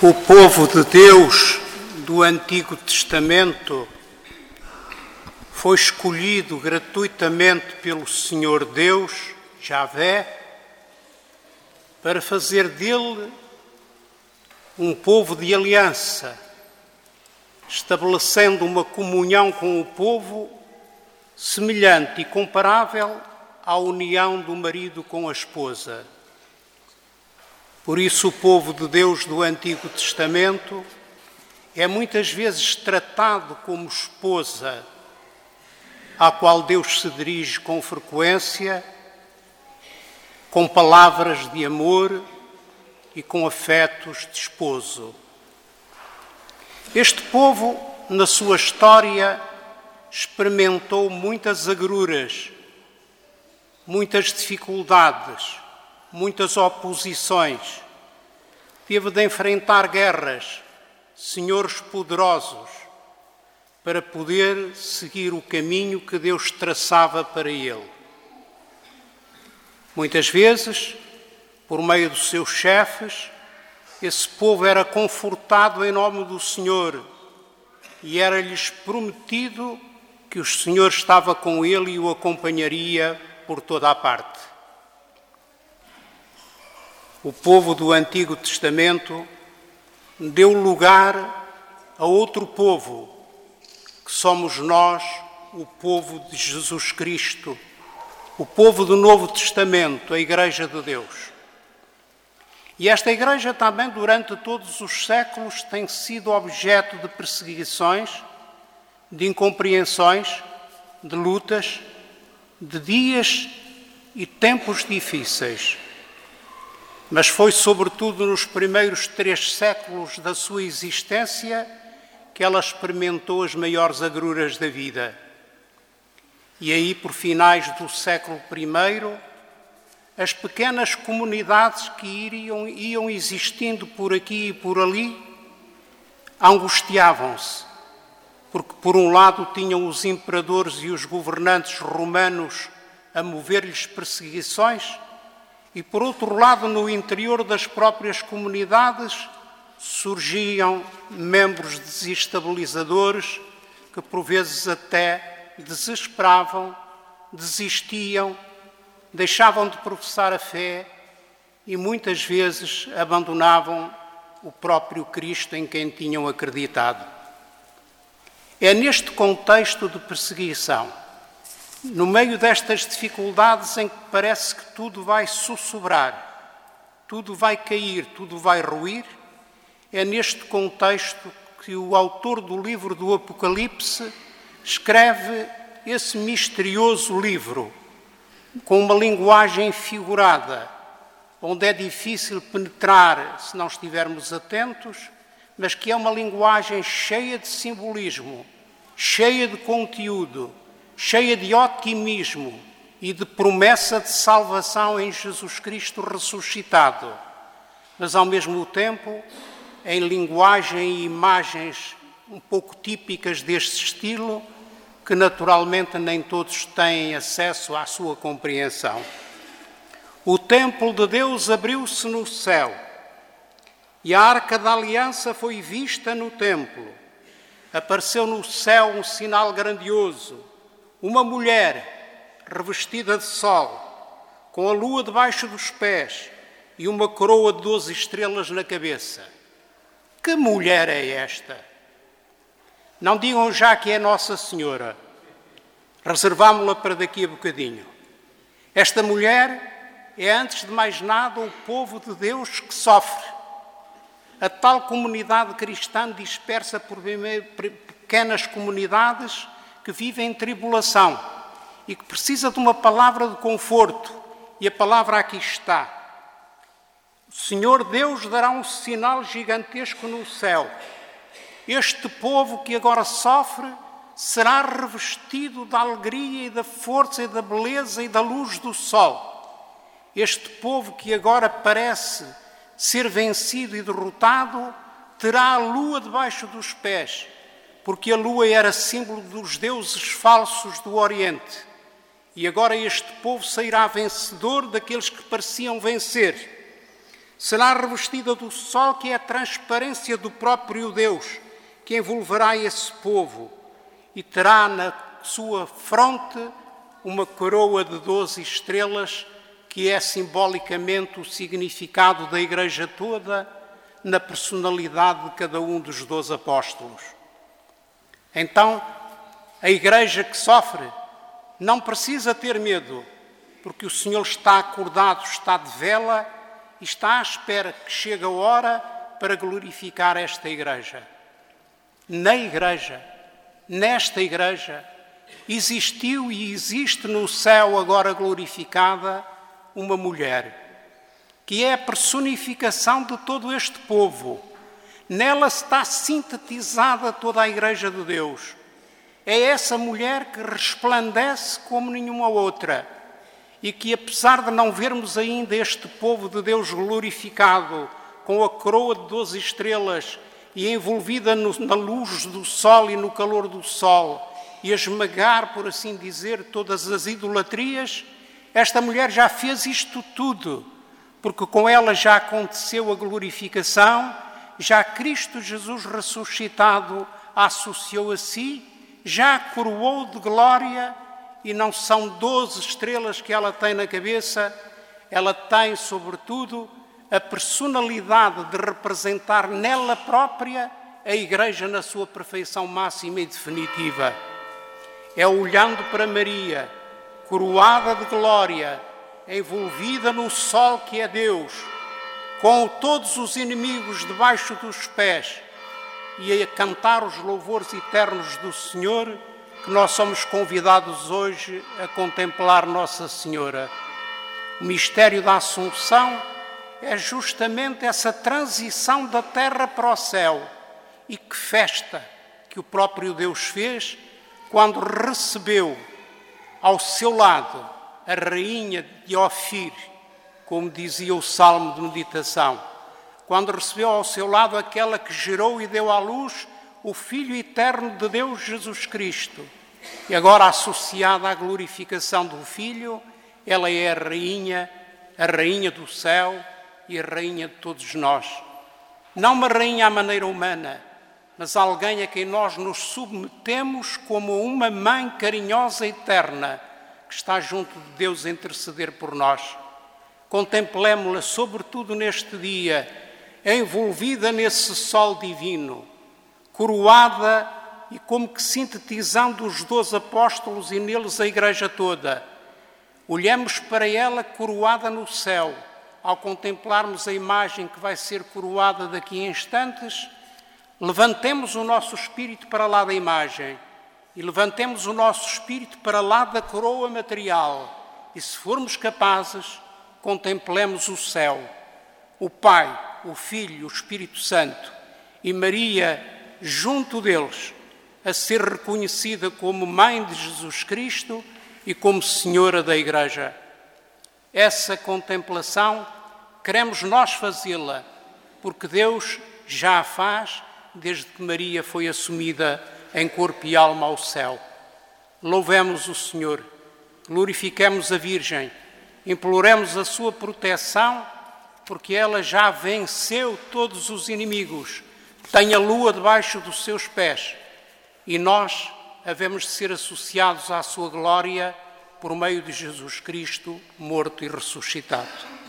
O povo de Deus do Antigo Testamento foi escolhido gratuitamente pelo Senhor Deus, Javé, para fazer dele um povo de aliança, estabelecendo uma comunhão com o povo semelhante e comparável à união do marido com a esposa. Por isso, o povo de Deus do Antigo Testamento é muitas vezes tratado como esposa, à qual Deus se dirige com frequência, com palavras de amor e com afetos de esposo. Este povo, na sua história, experimentou muitas agruras, muitas dificuldades, muitas oposições. Teve de enfrentar guerras, senhores poderosos, para poder seguir o caminho que Deus traçava para ele. Muitas vezes, por meio dos seus chefes, esse povo era confortado em nome do Senhor e era-lhes prometido que o Senhor estava com ele e o acompanharia por toda a parte. O povo do Antigo Testamento deu lugar a outro povo, que somos nós, o povo de Jesus Cristo, o povo do Novo Testamento, a Igreja de Deus. E esta Igreja também, durante todos os séculos, tem sido objeto de perseguições, de incompreensões, de lutas, de dias e tempos difíceis. Mas foi sobretudo nos primeiros 3 séculos da sua existência que ela experimentou as maiores agruras da vida. E aí, por finais do século I, as pequenas comunidades que iam existindo por aqui e por ali angustiavam-se, porque por um lado tinham os imperadores e os governantes romanos a mover-lhes perseguições, e por outro lado, no interior das próprias comunidades, surgiam membros desestabilizadores que por vezes até desesperavam, desistiam, deixavam de professar a fé e muitas vezes abandonavam o próprio Cristo em quem tinham acreditado. É neste contexto de perseguição, no meio destas dificuldades em que parece que tudo vai sussurrar, tudo vai cair, tudo vai ruir, é neste contexto que o autor do livro do Apocalipse escreve esse misterioso livro, com uma linguagem figurada, onde é difícil penetrar se não estivermos atentos, mas que é uma linguagem cheia de simbolismo, cheia de conteúdo, cheia de otimismo e de promessa de salvação em Jesus Cristo ressuscitado, mas ao mesmo tempo em linguagem e imagens um pouco típicas deste estilo, que naturalmente nem todos têm acesso à sua compreensão. O templo de Deus abriu-se no céu e a Arca da Aliança foi vista no templo. Apareceu no céu um sinal grandioso, uma mulher revestida de sol, com a lua debaixo dos pés e uma coroa de 12 estrelas na cabeça. Que mulher é esta? Não digam já que é Nossa Senhora. Reservámo-la para daqui a bocadinho. Esta mulher é, antes de mais nada, o povo de Deus que sofre. A tal comunidade cristã dispersa por pequenas comunidades que vivem em tribulação e que precisa de uma palavra de conforto. E a palavra aqui está. O Senhor Deus dará um sinal gigantesco no céu. Este povo que agora sofre será revestido da alegria e da força e da beleza e da luz do sol. Este povo que agora parece ser vencido e derrotado terá a lua debaixo dos pés, porque a lua era símbolo dos deuses falsos do Oriente. E agora este povo sairá vencedor daqueles que pareciam vencer. Será revestida do sol, que é a transparência do próprio Deus, que envolverá esse povo, e terá na sua fronte uma coroa de 12 estrelas, que é simbolicamente o significado da Igreja toda, na personalidade de cada um dos 12 apóstolos. Então, a Igreja que sofre não precisa ter medo, porque o Senhor está acordado, está de vela e está à espera que chegue a hora para glorificar esta Igreja. Na Igreja, nesta Igreja, existiu e existe no céu agora glorificada uma mulher, que é a personificação de todo este povo. Nela está sintetizada toda a Igreja de Deus. É essa mulher que resplandece como nenhuma outra e que, apesar de não vermos ainda este povo de Deus glorificado com a coroa de 12 estrelas e envolvida na luz do sol e no calor do sol e a esmagar, por assim dizer, todas as idolatrias, esta mulher já fez isto tudo, porque com ela já aconteceu a glorificação, já Cristo Jesus ressuscitado a associou a si, já a coroou de glória, e não são 12 estrelas que ela tem na cabeça, ela tem, sobretudo, a personalidade de representar nela própria a Igreja na sua perfeição máxima e definitiva. É olhando para Maria, coroada de glória, envolvida no sol que é Deus, com todos os inimigos debaixo dos pés, e a cantar os louvores eternos do Senhor, que nós somos convidados hoje a contemplar Nossa Senhora. O mistério da Assunção é justamente essa transição da terra para o céu. E que festa que o próprio Deus fez quando recebeu ao seu lado a rainha de Ofir, como dizia o Salmo de Meditação, quando recebeu ao seu lado aquela que gerou e deu à luz o Filho eterno de Deus, Jesus Cristo. E agora, associada à glorificação do Filho, ela é a rainha do céu e a rainha de todos nós. Não uma rainha à maneira humana, mas alguém a quem nós nos submetemos como uma mãe carinhosa e eterna, que está junto de Deus a interceder por nós. Contemplemo-la, sobretudo neste dia, envolvida nesse sol divino, coroada e como que sintetizando os 12 apóstolos e neles a Igreja toda. Olhamos para ela coroada no céu. Ao contemplarmos a imagem que vai ser coroada daqui a instantes, levantemos o nosso espírito para lá da imagem e levantemos o nosso espírito para lá da coroa material. E se formos capazes, contemplemos o céu, o Pai, o Filho, o Espírito Santo e Maria junto deles, a ser reconhecida como Mãe de Jesus Cristo e como Senhora da Igreja. Essa contemplação queremos nós fazê-la, porque Deus já a faz desde que Maria foi assumida em corpo e alma ao céu. Louvemos o Senhor, glorifiquemos a Virgem, imploremos a sua proteção, porque ela já venceu todos os inimigos, tem a lua debaixo dos seus pés, e nós havemos de ser associados à sua glória por meio de Jesus Cristo, morto e ressuscitado.